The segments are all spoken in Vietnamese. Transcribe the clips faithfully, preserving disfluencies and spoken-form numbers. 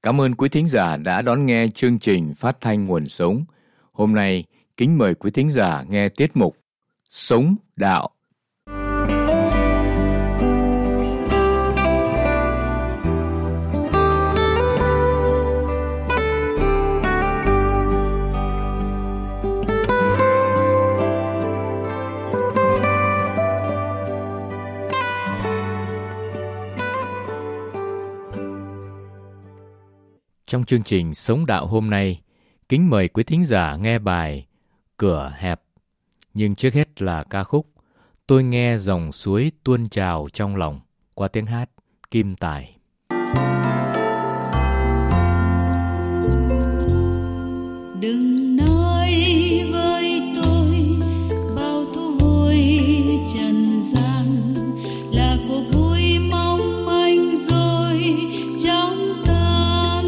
Cảm ơn quý thính giả đã đón nghe chương trình phát thanh Nguồn Sống. Hôm nay, kính mời quý thính giả nghe tiết mục Sống Đạo. Trong chương trình Sống Đạo hôm nay, kính mời quý thính giả nghe bài Cửa Hẹp. Nhưng trước hết là ca khúc Tôi Nghe Dòng Suối Tuôn Trào Trong Lòng qua tiếng hát Kim Tài. Đừng nói với tôi bao thú vui trần gian là cuộc vui mong manh rồi chóng tan,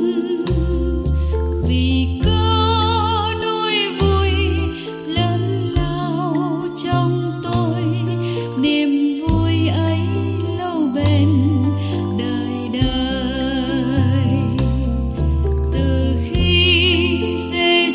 vì có nỗi vui lớn lao trong tôi, niềm vui ấy lâu bền đời đời. Từ khi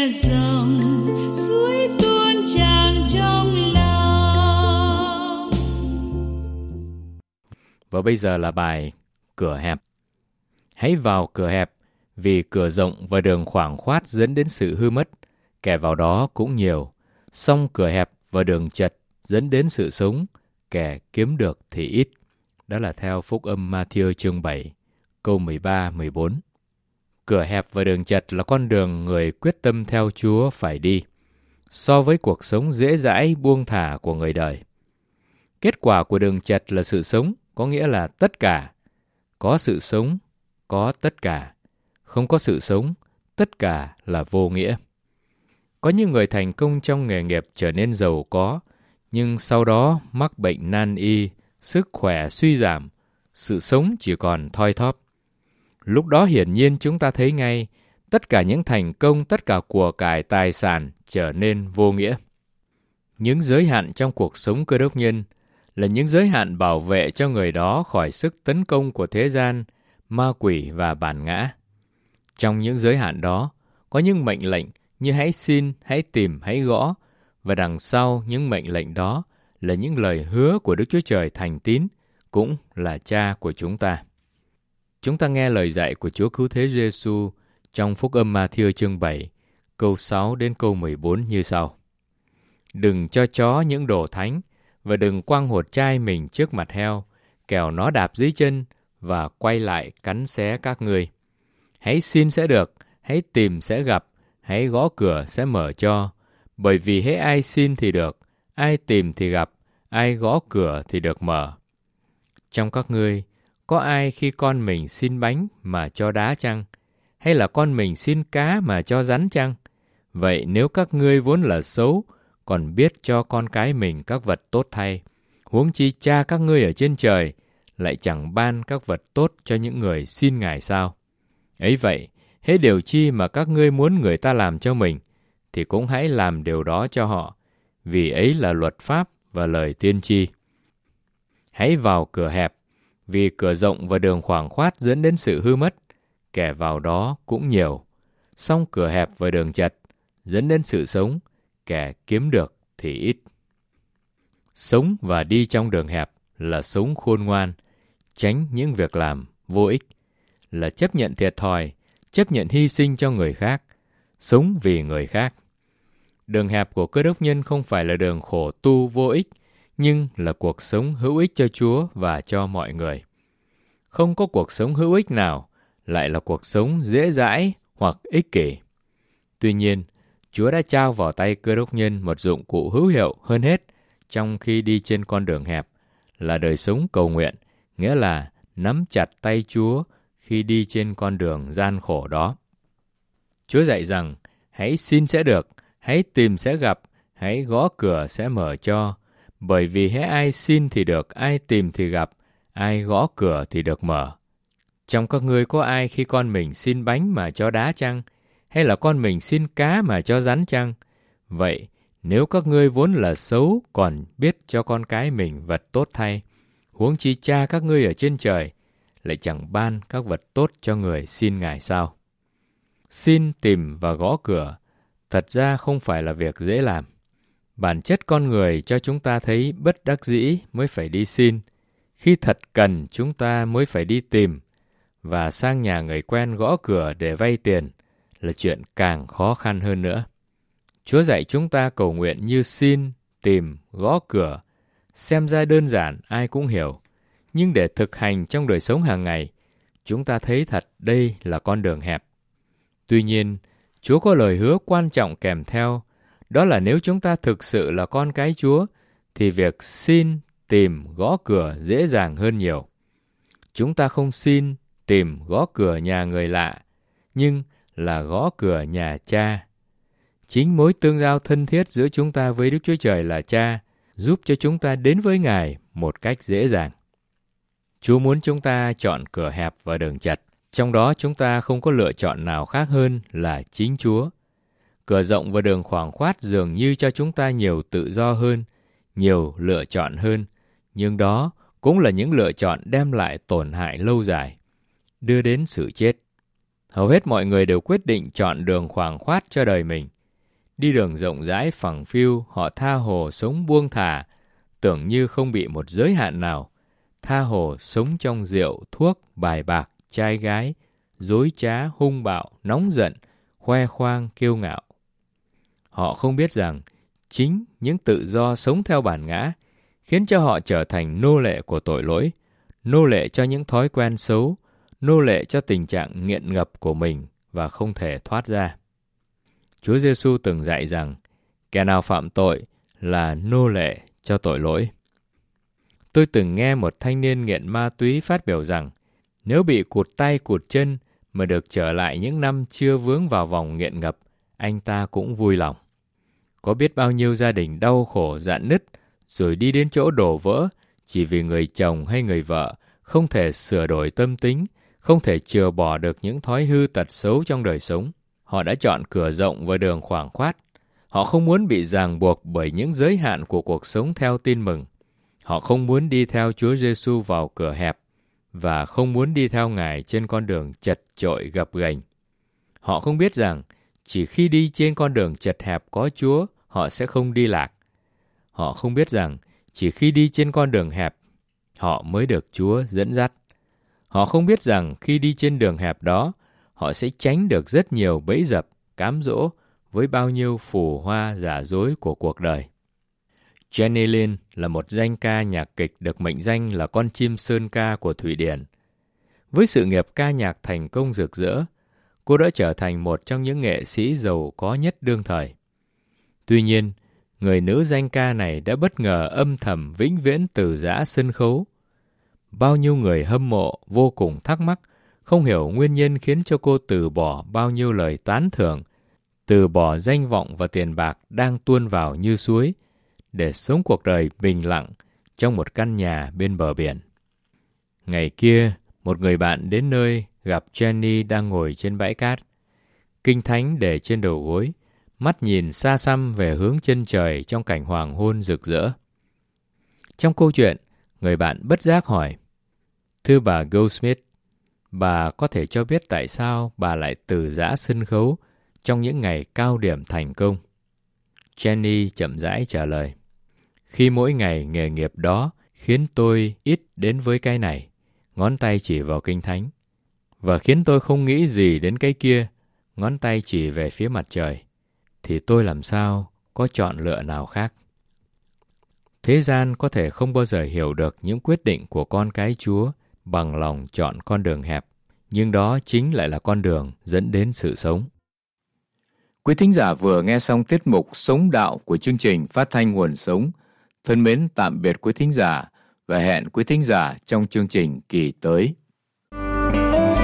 nghe dòng suối tuôn tràn trong lòng. Và bây giờ là bài Cửa hẹp. Hãy vào cửa hẹp, vì cửa rộng và đường khoảng khoát dẫn đến sự hư mất, kẻ vào đó cũng nhiều. Song cửa hẹp và đường chật dẫn đến sự sống, kẻ kiếm được thì ít. Đó là theo Phúc âm Ma-thi-ơ chương bảy, câu mười ba mười bốn. Cửa hẹp và đường chật là con đường người quyết tâm theo Chúa phải đi, so với cuộc sống dễ dãi buông thả của người đời. Kết quả của đường chật là sự sống, có nghĩa là tất cả. Có sự sống, có tất cả. Không có sự sống, tất cả là vô nghĩa. Có những người thành công trong nghề nghiệp trở nên giàu có, nhưng sau đó mắc bệnh nan y, sức khỏe suy giảm, sự sống chỉ còn thoi thóp. Lúc đó hiển nhiên chúng ta thấy ngay, tất cả những thành công, tất cả của cải tài sản trở nên vô nghĩa. Những giới hạn trong cuộc sống Cơ Đốc nhân là những giới hạn bảo vệ cho người đó khỏi sức tấn công của thế gian, ma quỷ và bản ngã. Trong những giới hạn đó, có những mệnh lệnh như hãy xin, hãy tìm, hãy gõ, và đằng sau những mệnh lệnh đó là những lời hứa của Đức Chúa Trời thành tín, cũng là Cha của chúng ta. Chúng ta nghe lời dạy của Chúa Cứu Thế Giêsu trong Phúc âm Ma-thi-ơ chương bảy, câu sáu đến câu mười bốn như sau. Đừng cho chó những đồ thánh, và đừng quăng hột trai mình trước mặt heo, kẻo nó đạp dưới chân và quay lại cắn xé các ngươi. Hãy xin sẽ được, hãy tìm sẽ gặp, hãy gõ cửa sẽ mở cho, bởi vì hễ ai xin thì được, ai tìm thì gặp, ai gõ cửa thì được mở. Trong các ngươi, có ai khi con mình xin bánh mà cho đá chăng? Hay là con mình xin cá mà cho rắn chăng? Vậy nếu các ngươi vốn là xấu, còn biết cho con cái mình các vật tốt thay, huống chi Cha các ngươi ở trên trời lại chẳng ban các vật tốt cho những người xin Ngài sao? Ấy vậy, hễ điều chi mà các ngươi muốn người ta làm cho mình, thì cũng hãy làm điều đó cho họ, vì ấy là luật pháp và lời tiên tri. Hãy vào cửa hẹp, vì cửa rộng và đường khoảng khoát dẫn đến sự hư mất, kẻ vào đó cũng nhiều. Song cửa hẹp và đường chật dẫn đến sự sống, kẻ kiếm được thì ít. Sống và đi trong đường hẹp là sống khôn ngoan, tránh những việc làm vô ích, là chấp nhận thiệt thòi, chấp nhận hy sinh cho người khác, sống vì người khác. Đường hẹp của Cơ Đốc nhân không phải là đường khổ tu vô ích, nhưng là cuộc sống hữu ích cho Chúa và cho mọi người. Không có cuộc sống hữu ích nào lại là cuộc sống dễ dãi hoặc ích kỷ. Tuy nhiên, Chúa đã trao vào tay Cơ Đốc nhân một dụng cụ hữu hiệu hơn hết trong khi đi trên con đường hẹp, là đời sống cầu nguyện, nghĩa là nắm chặt tay Chúa khi đi trên con đường gian khổ đó. Chúa dạy rằng, hãy xin sẽ được, hãy tìm sẽ gặp, hãy gõ cửa sẽ mở cho, bởi vì hễ ai xin thì được, ai tìm thì gặp, ai gõ cửa thì được mở. Trong các ngươi có ai khi con mình xin bánh mà cho đá chăng? Hay là con mình xin cá mà cho rắn chăng? Vậy, nếu các ngươi vốn là xấu còn biết cho con cái mình vật tốt thay, huống chi Cha các ngươi ở trên trời lại chẳng ban các vật tốt cho người xin Ngài sao? Xin, tìm và gõ cửa thật ra không phải là việc dễ làm. Bản chất con người cho chúng ta thấy bất đắc dĩ mới phải đi xin, khi thật cần chúng ta mới phải đi tìm, và sang nhà người quen gõ cửa để vay tiền là chuyện càng khó khăn hơn nữa. Chúa dạy chúng ta cầu nguyện như xin, tìm, gõ cửa, xem ra đơn giản ai cũng hiểu, nhưng để thực hành trong đời sống hàng ngày, chúng ta thấy thật đây là con đường hẹp. Tuy nhiên, Chúa có lời hứa quan trọng kèm theo, đó là nếu chúng ta thực sự là con cái Chúa, thì việc xin, tìm, gõ cửa dễ dàng hơn nhiều. Chúng ta không xin, tìm, gõ cửa nhà người lạ, nhưng là gõ cửa nhà Cha. Chính mối tương giao thân thiết giữa chúng ta với Đức Chúa Trời là Cha, giúp cho chúng ta đến với Ngài một cách dễ dàng. Chúa muốn chúng ta chọn cửa hẹp và đường chật, trong đó chúng ta không có lựa chọn nào khác hơn là chính Chúa. Cửa rộng và đường khoảng khoát dường như cho chúng ta nhiều tự do hơn, nhiều lựa chọn hơn, nhưng đó cũng là những lựa chọn đem lại tổn hại lâu dài, đưa đến sự chết. Hầu hết mọi người đều quyết định chọn đường khoảng khoát cho đời mình, Đi đường rộng rãi phẳng phiu, họ tha hồ sống buông thả, tưởng như không bị một giới hạn nào. Tha hồ sống trong rượu, thuốc, bài bạc, trai gái, dối trá, hung bạo, nóng giận, khoe khoang, kiêu ngạo. Họ không biết rằng chính những tự do sống theo bản ngã khiến cho họ trở thành nô lệ của tội lỗi, nô lệ cho những thói quen xấu, nô lệ cho tình trạng nghiện ngập của mình và không thể thoát ra. Chúa Giêsu từng dạy rằng kẻ nào phạm tội là nô lệ cho tội lỗi. Tôi từng nghe một thanh niên nghiện ma túy phát biểu rằng nếu bị cụt tay cụt chân mà được trở lại những năm chưa vướng vào vòng nghiện ngập, anh ta cũng vui lòng. Có biết bao nhiêu gia đình đau khổ rạn nứt rồi đi đến chỗ đổ vỡ chỉ vì người chồng hay người vợ không thể sửa đổi tâm tính, không thể chừa bỏ được những thói hư tật xấu trong đời sống. Họ đã chọn cửa rộng và đường khoảng khoát. Họ không muốn bị ràng buộc bởi những giới hạn của cuộc sống theo tin mừng. Họ không muốn đi theo Chúa Giêsu vào cửa hẹp và không muốn đi theo Ngài trên con đường chật chội gập ghềnh. Họ không biết rằng chỉ khi đi trên con đường chật hẹp có Chúa, họ sẽ không đi lạc. Họ không biết rằng chỉ khi đi trên con đường hẹp, họ mới được Chúa dẫn dắt. Họ không biết rằng khi đi trên đường hẹp đó, họ sẽ tránh được rất nhiều bẫy dập, cám dỗ với bao nhiêu phù hoa giả dối của cuộc đời. Jenny Lind là một danh ca nhạc kịch được mệnh danh là con chim sơn ca của Thụy Điển. Với sự nghiệp ca nhạc thành công rực rỡ, cô đã trở thành một trong những nghệ sĩ giàu có nhất đương thời. Tuy nhiên, người nữ danh ca này đã bất ngờ âm thầm vĩnh viễn từ giã sân khấu. Bao nhiêu người hâm mộ vô cùng thắc mắc, không hiểu nguyên nhân khiến cho cô từ bỏ bao nhiêu lời tán thưởng, từ bỏ danh vọng và tiền bạc đang tuôn vào như suối, để sống cuộc đời bình lặng trong một căn nhà bên bờ biển. Ngày kia, một người bạn đến nơi gặp Jenny đang ngồi trên bãi cát, kinh thánh để trên đầu gối, mắt nhìn xa xăm về hướng chân trời trong cảnh hoàng hôn rực rỡ. Trong câu chuyện, người bạn bất giác hỏi, thưa bà Goldsmith, bà có thể cho biết tại sao bà lại từ giã sân khấu trong những ngày cao điểm thành công? Jenny chậm rãi trả lời, khi mỗi ngày nghề nghiệp đó khiến tôi ít đến với cái này, ngón tay chỉ vào kinh thánh, và khiến tôi không nghĩ gì đến cái kia, ngón tay chỉ về phía mặt trời, thì tôi làm sao có chọn lựa nào khác. Thế gian có thể không bao giờ hiểu được những quyết định của con cái Chúa bằng lòng chọn con đường hẹp, nhưng đó chính lại là con đường dẫn đến sự sống. Quý thính giả vừa nghe xong tiết mục Sống Đạo của chương trình phát thanh Nguồn Sống. Thân mến tạm biệt quý thính giả và hẹn quý thính giả trong chương trình kỳ tới.